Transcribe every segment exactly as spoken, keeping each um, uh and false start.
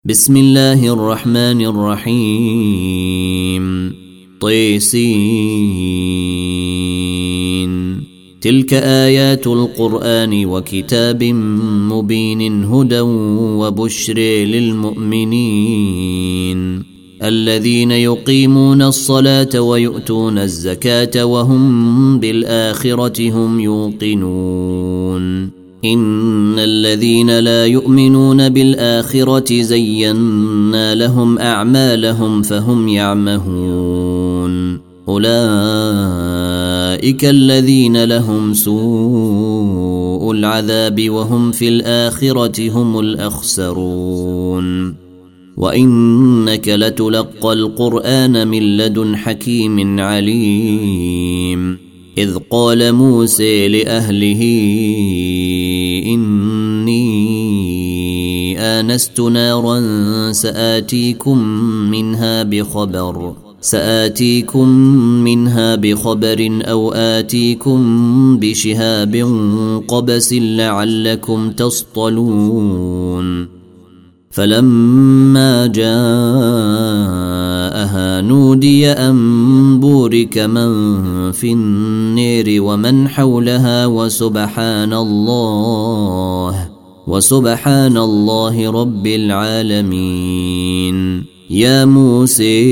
بسم الله الرحمن الرحيم طيسين تلك آيات القرآن وكتاب مبين هدى وبشر للمؤمنين الذين يقيمون الصلاة ويؤتون الزكاة وهم بالآخرة هم يوقنون إن الذين لا يؤمنون بالآخرة زينا لهم أعمالهم فهم يعمهون أولئك الذين لهم سوء العذاب وهم في الآخرة هم الأخسرون وإنك لتلقى القرآن من لدن حكيم عليم إذ قال موسى لأهله إني آنست نارا سآتيكم منها بخبر سآتيكم منها بخبر أو آتيكم بشهاب قبس لعلكم تصطلون فلما جاءها نودي أن بورك من في النير ومن حولها وسبحان الله وسبحان الله رب العالمين يا موسى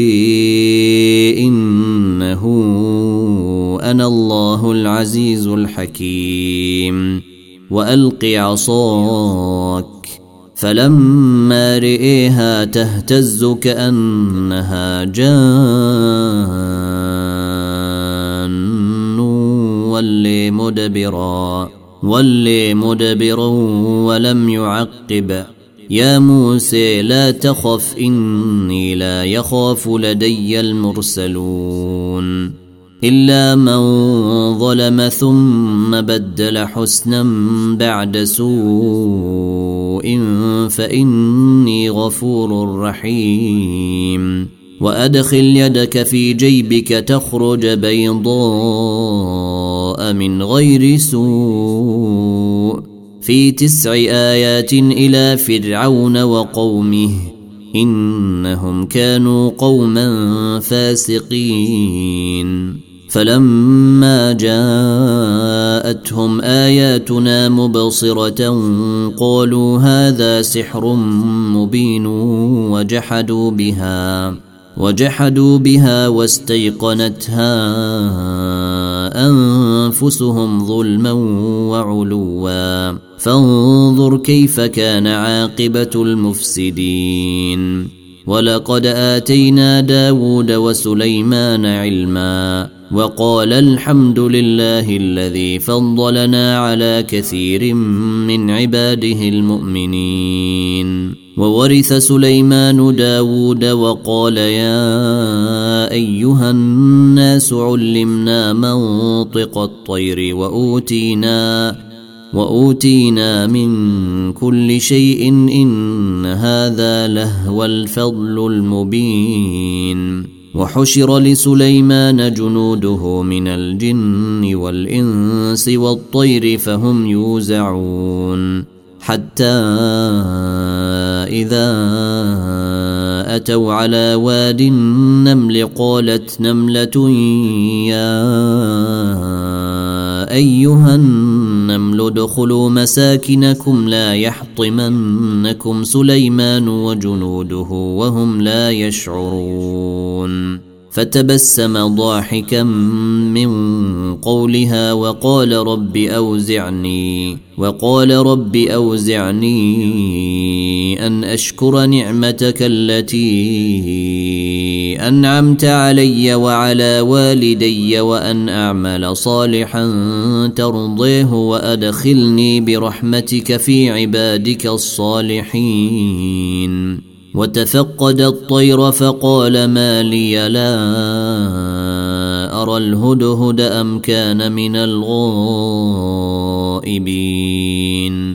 إنه أنا الله العزيز الحكيم وألق عصاك فلما رئيها تهتز كأنها جان ولي مدبرا ولي مدبرا ولم يعقب يا موسى لا تخف إني لا يخاف لدي المرسلون إلا من ظلم ثم بدل حسنا بعد سوء فإني غفور رحيم وأدخل يدك في جيبك تخرج بيضاء من غير سوء في تسع آيات إلى فرعون وقومه إنهم كانوا قوما فاسقين فلما جاءتهم آياتنا مبصرة قالوا هذا سحر مبين وجحدوا بها وجحدوا بها واستيقنتها أنفسهم ظلما وعلوا فانظر كيف كان عاقبة المفسدين ولقد آتينا داود وسليمان علما وقال الحمد لله الذي فضلنا على كثير من عباده المؤمنين وورث سليمان داود وقال يا أيها الناس علمنا منطق الطير وأوتينا وأوتينا من كل شيء إن هذا لهو الفضل المبين وحشر لسليمان جنوده من الجن والإنس والطير فهم يوزعون حتى إذا أتوا على واد النمل قالت نملة يا أيها النمل ادخلوا مساكنكم لا يحطمنكم سليمان وجنوده وهم لا يشعرون فتبسم ضاحكا من قولها وقال رب أوزعني وقال رب أوزعني أن أشكر نعمتك التي أنعمت علي وعلى والدي وأن أعمل صالحا ترضيه وأدخلني برحمتك في عبادك الصالحين وتفقد الطير فقال ما لي لا أرى الهدهد أم كان من الغائبين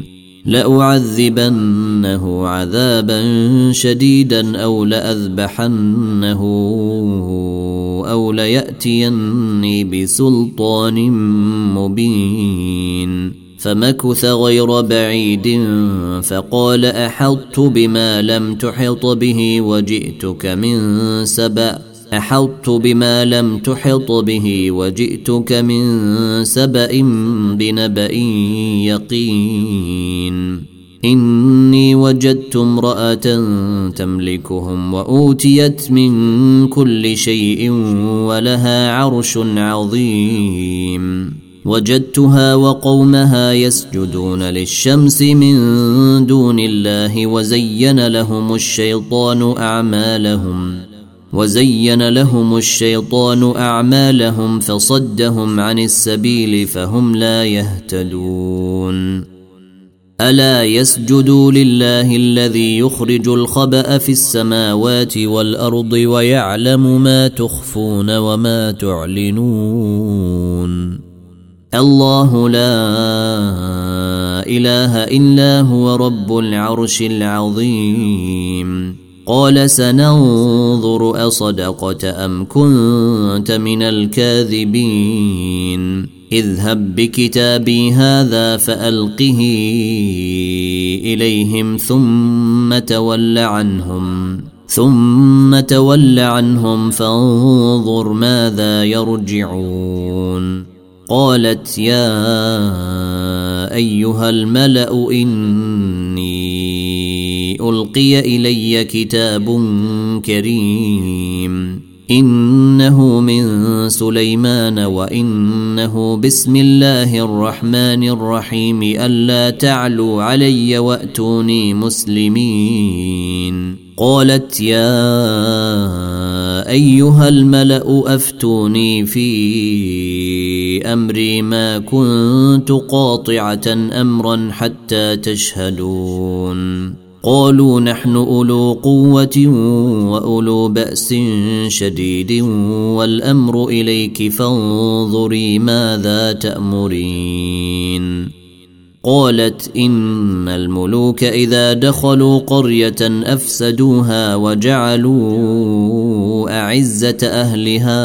لأعذبنه عذابا شديدا أو لأذبحنه أو ليأتيني بسلطان مبين فمكث غير بعيد فقال أحطت بما لم تحط به وجئتك من سبأ أحطت بما لم تحط به وجئتك من سبأ بنبأ يقين إني وجدت امرأة تملكهم وأوتيت من كل شيء ولها عرش عظيم وجدتها وقومها يسجدون للشمس من دون الله وزين لهم الشيطان أعمالهم وزين لهم الشيطان أعمالهم فصدهم عن السبيل فهم لا يهتدون ألا يسجدوا لله الذي يخرج الخبأ في السماوات والأرض ويعلم ما تخفون وما تعلنون الله لا إله إلا هو رب العرش العظيم قال سننظر أصدقت أم كنت من الكاذبين اذهب بكتابي هذا فألقه إليهم ثم تول عنهم ثم تول عنهم فانظر ماذا يرجعون قالت يا أيها الملأ إني ألقي إلي كتاب كريم إنه من سليمان وإنه بسم الله الرحمن الرحيم ألا تعلوا علي وأتوني مسلمين قالت يا أيها الملأ أفتوني في أمري ما كنت قاطعة أمرا حتى تشهدون قالوا نحن أولو قوة وأولو بأس شديد والأمر إليك فانظري ماذا تأمرين قالت إن الملوك إذا دخلوا قرية أفسدوها وجعلوا أعزة أهلها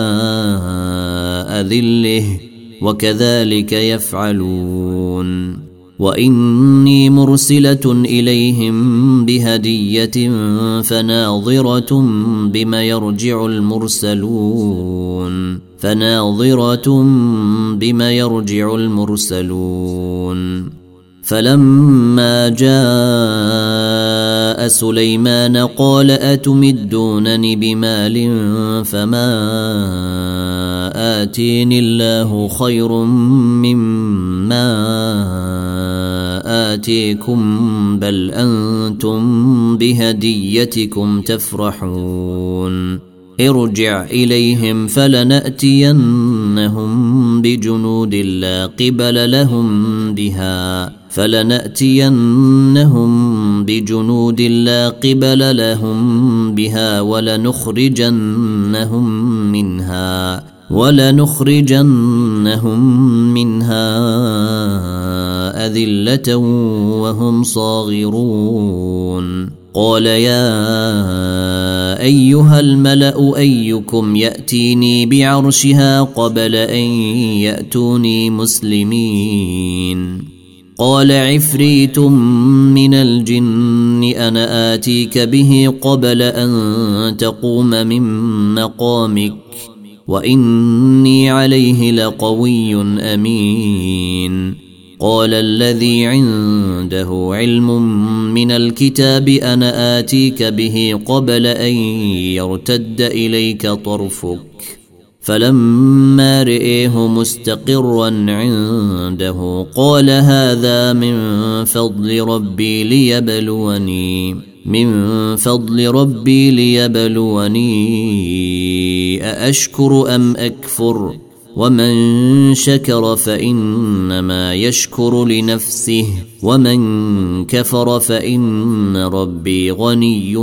أذله وكذلك يفعلون وإني مرسلة إليهم بهدية فناظرة بما يرجع المرسلون فناظرة بما يرجع المرسلون فلما جاء سليمان قال أتمدونني بمال فما آتيني الله خير مما آتيكم بل أنتم بهديتكم تفرحون ارجع إليهم فلنأتينهم بجنود لا قبل لهم بها فلنأتينهم بجنود لا قبل لهم بها ولنخرجنهم منها ولنخرجنهم منها أذلة وهم صاغرون قال يا أيها الملأ أيكم يأتيني بعرشها قبل أن يأتوني مسلمين قال عفريت من الجن أنا آتيك به قبل أن تقوم من مقامك وإني عليه لقوي أمين قال الذي عنده علم من الكتاب أنا آتيك به قبل أن يرتد إليك طرفك فلما رئيه مستقرا عنده قال هذا من فضل ربي ليبلوني من فضل ربي ليبلوني أأشكر أم أكفر ومن شكر فإنما يشكر لنفسه ومن كفر فإن ربي غني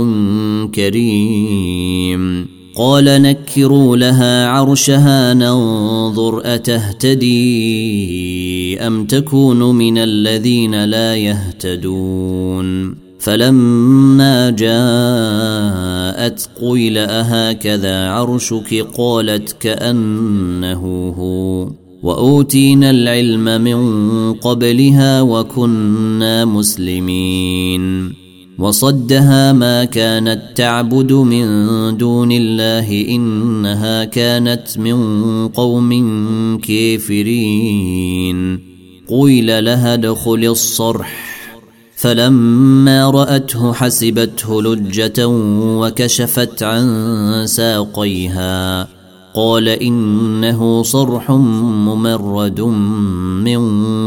كريم قال نكروا لها عرشها ننظر أتهتدي أم تكون من الذين لا يهتدون فلما جاءت قيل أهكذا عرشك قالت كأنه هو وأوتينا العلم من قبلها وكنا مسلمين وصدها ما كانت تعبد من دون الله إنها كانت من قوم كافرين قيل لها ادخل الصرح فلما رأته حسبته لجة وكشفت عن ساقيها قال إنه صرح ممرد من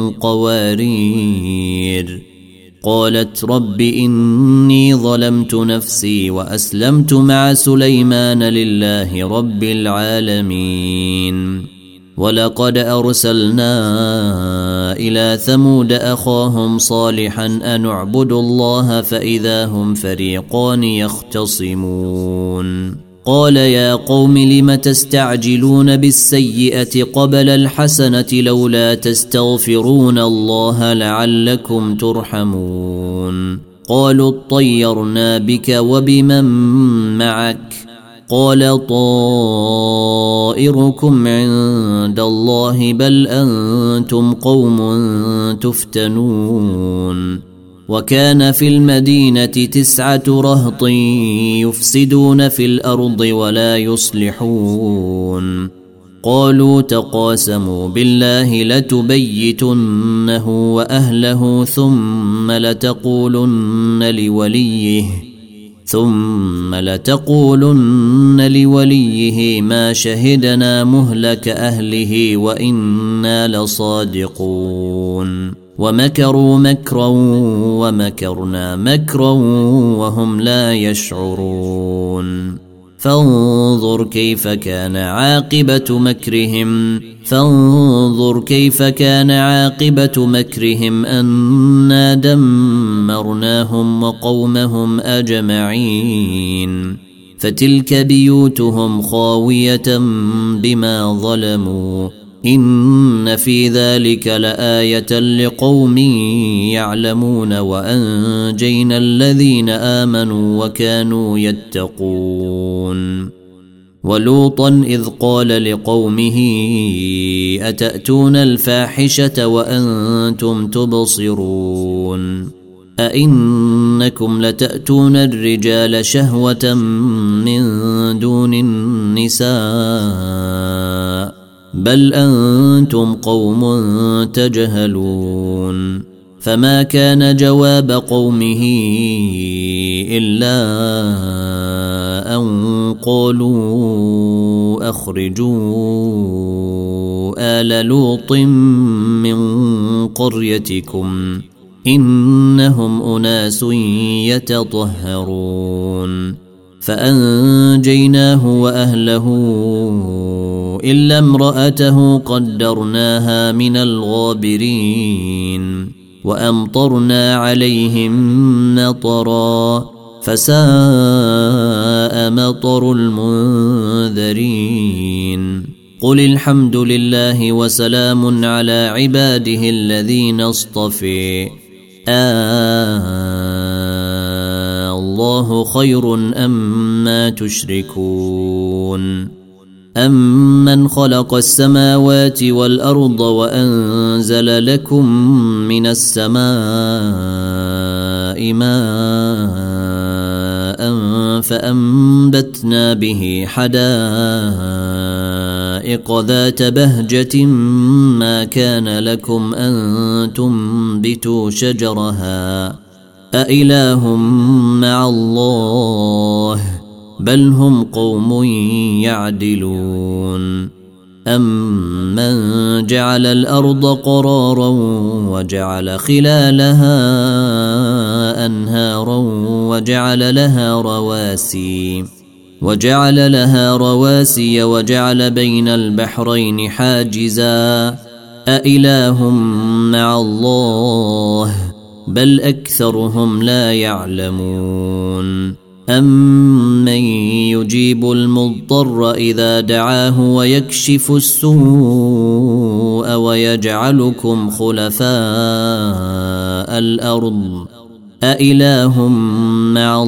قوارير قالت رب إني ظلمت نفسي وأسلمت مع سليمان لله رب العالمين ولقد أرسلنا إلى ثمود أخاهم صالحا أن اعبدوا الله فإذا هم فريقان يختصمون قال يا قوم لم تستعجلون بالسيئة قبل الحسنة لولا تستغفرون الله لعلكم ترحمون قالوا اطيرنا بك وبمن معك قال طائركم عند الله بل أنتم قوم تفتنون وكان في المدينة تسعة رهط يفسدون في الأرض ولا يصلحون قالوا تقاسموا بالله لتبيتنه وأهله ثم لتقولن لوليه ثم لتقولن لوليه ما شهدنا مهلك أهله وإنا لصادقون ومكروا مكرا ومكرنا مكرا وهم لا يشعرون فانظر كيف كان عاقبة مكرهم فانظر كيف كان عاقبة مكرهم أنا دمرناهم وقومهم أجمعين فتلك بيوتهم خاوية بما ظلموا إن في ذلك لآية لقوم يعلمون وأنجينا الذين آمنوا وكانوا يتقون ولوطا إذ قال لقومه أتأتون الفاحشة وأنتم تبصرون أئنكم لتأتون الرجال شهوة من دون النساء بل أنتم قوم تجهلون فما كان جواب قومه إلا أن قالوا أخرجوا آل لوط من قريتكم إنهم أناس يتطهرون فأنجيناه وأهله إلا امرأته قدرناها من الغابرين وأمطرنا عليهم مطرا فساء مطر المنذرين قل الحمد لله وسلام على عباده الذين اصطفي آه الله خير أما تشركون أمن خلق السماوات والأرض وأنزل لكم من السماء ماء فأنبتنا به حدائق ذات بهجة ما كان لكم أن تنبتوا شجرها أإله مع الله بل هم قوم يعدلون أمن جعل الأرض قرارا وجعل خلالها أنهارا وجعل لها رواسي وجعل لها رواسي وجعل بين البحرين حاجزا أإله مع الله بل أكثرهم لا يعلمون أمن يجيب المضطر إذا دعاه ويكشف السوء ويجعلكم خلفاء الأرض أإله مع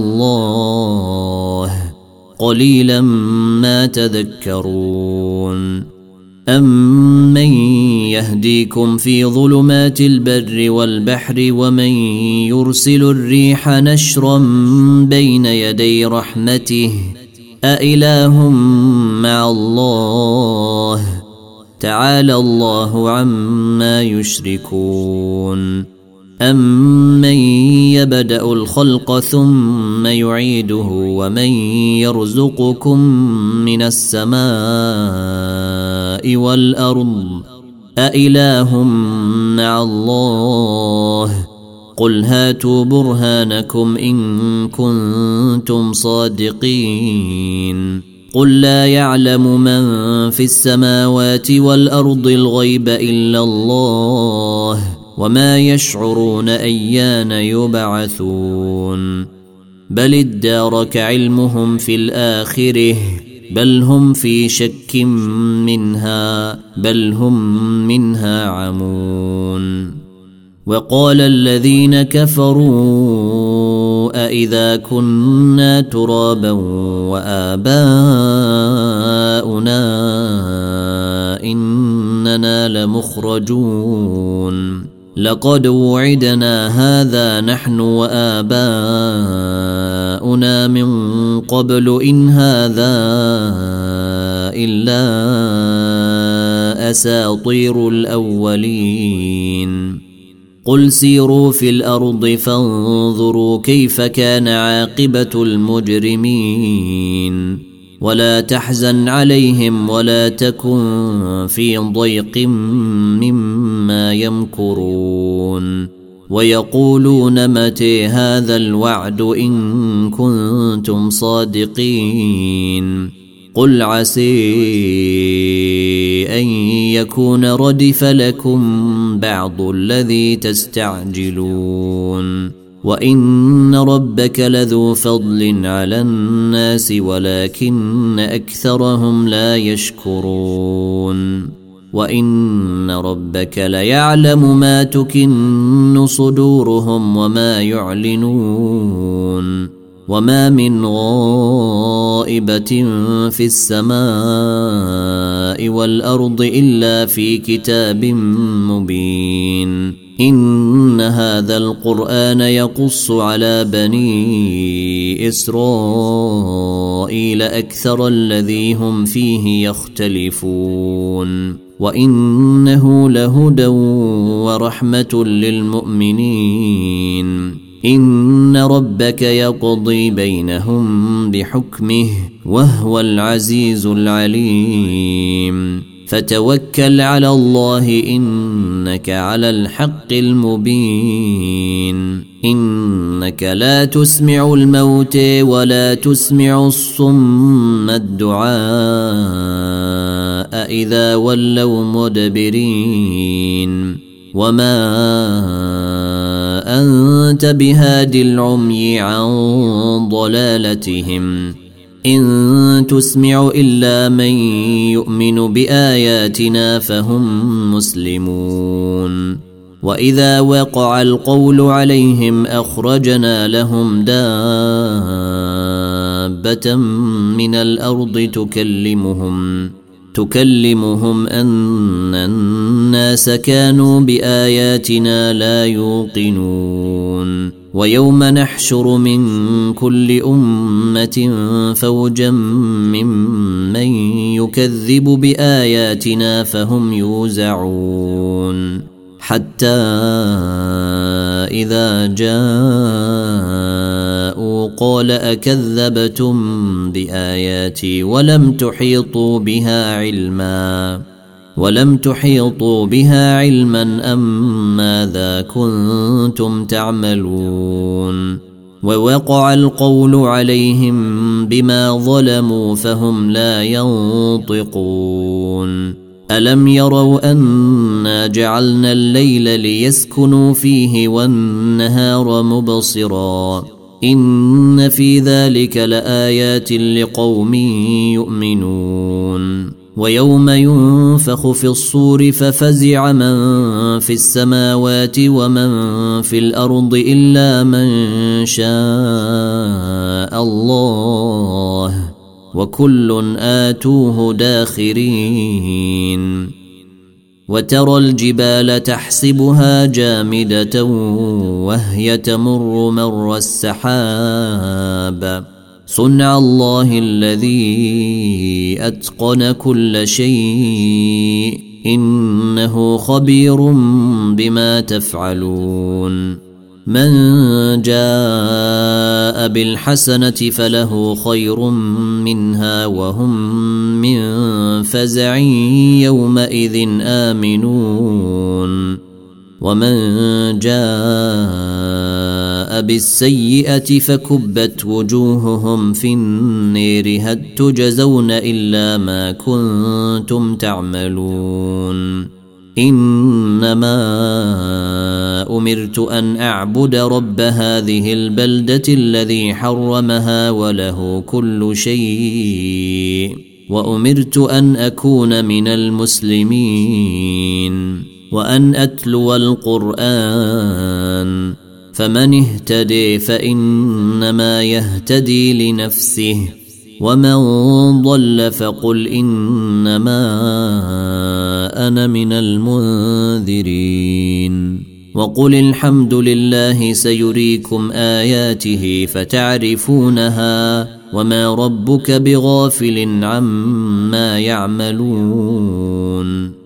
الله قليلا ما تذكرون أمن يهديكم في ظلمات البر والبحر ومن يرسل الريح نشرا بين يدي رحمته أإله مع الله تعالى الله عما يشركون أمن يبدأ الخلق ثم يعيده ومن يرزقكم من السماء والأرض أإله مع الله قل هاتوا برهانكم إن كنتم صادقين قل لا يعلم من في السماوات والأرض الغيب إلا الله وما يشعرون أيان يبعثون بل ادارك علمهم في الآخرة بل هم في شك منها بل هم منها عمون وقال الذين كفروا أإذا كنا ترابا وآباؤنا إننا لمخرجون لقد وعدنا هذا نحن وآباؤنا من قبل إن هذا إلا أساطير الأولين قل سيروا في الأرض فانظروا كيف كان عاقبة المجرمين ولا تحزن عليهم ولا تكن في ضيق مما يمكرون ويقولون متى هذا الوعد إن كنتم صادقين قل عسى أن يكون ردف لكم بعض الذي تستعجلون وإن ربك لذو فضل على الناس ولكن أكثرهم لا يشكرون وإن ربك ليعلم ما تكن صدورهم وما يعلنون وما من غائبة في السماء والأرض إلا في كتاب مبين إن هذا القرآن يقص على بني إسرائيل أكثر الذي هم فيه يختلفون وإنه لهدى ورحمة للمؤمنين إن ربك يقضي بينهم بحكمه وهو العزيز العليم فتوكل على الله إنك على الحق المبين إنك لا تسمع الموت ولا تسمع الصم الدعاء إذا ولوا مدبرين وما أنت بهاد العمي عن ضلالتهم إن تسمع إلا من يؤمن بآياتنا فهم مسلمون وإذا وقع القول عليهم أخرجنا لهم دابة من الأرض تكلمهم تكلمهم أن الناس كانوا بآياتنا لا يوقنون ويوم نحشر من كل أمة فوجا ممن يكذب بآياتنا فهم يوزعون حتى إذا جاءوا قال أكذبتم بآياتي ولم تحيطوا بها علما ولم تحيطوا بها علما أم ماذا كنتم تعملون ووقع القول عليهم بما ظلموا فهم لا ينطقون ألم يروا أنا جعلنا الليل ليسكنوا فيه والنهار مبصرا إن في ذلك لآيات لقوم يؤمنون ويوم ينفخ في الصور ففزع من في السماوات ومن في الأرض إلا من شاء الله وكل آتوه داخرين وترى الجبال تحسبها جامدة وهي تمر مر السحاب صنع الله الذي أتقن كل شيء إنه خبير بما تفعلون من جاء بالحسنة فله خير منها وهم من فزع يومئذ آمنون ومن جاء بالسيئة فكبت وجوههم في النير هل تجزون إلا ما كنتم تعملون إنما أمرت أن أعبد رب هذه البلدة الذي حرمها وله كل شيء وأمرت أن أكون من المسلمين وأن أتلو القرآن فمن اهتدي فإنما يهتدي لنفسه ومن ضل فقل إنما أنا من المنذرين وقل الحمد لله سيريكم آياته فتعرفونها وما ربك بغافل عما يعملون